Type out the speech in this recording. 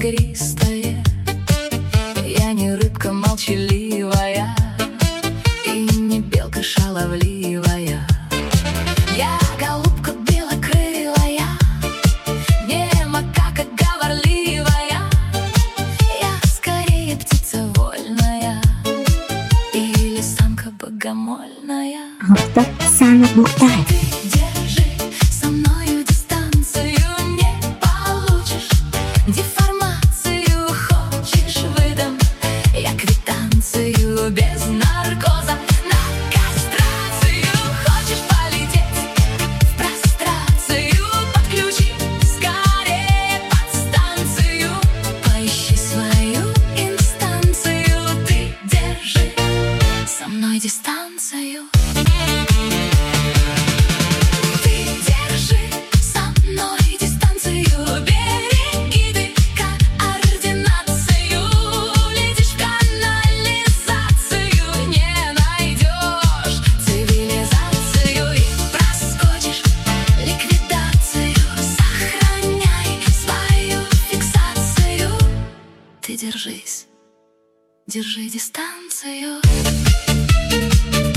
игристое. Я не рыбка молчаливая и не белка шаловливая. Я голубка белокрылая, не макака говорливая. Я скорее птица вольная или самка богомольная. Оксана Буртай. Ты держи со мною дистанцию, не получишь деформацию. Хочешь выдам я квитанцию без наркоза на кастрацию. Хочешь полететь в прострацию, подключи скорее подстанцию. Поищи свою инстанцию, ты держи со мной дистанцию. Ты держи со мной дистанцию, береги ты координацию. Летишь в канализацию, не найдешь цивилизацию и проскочишь ликвидацию. Сохраняй свою фиксацию. Ты держись, держи дистанцию.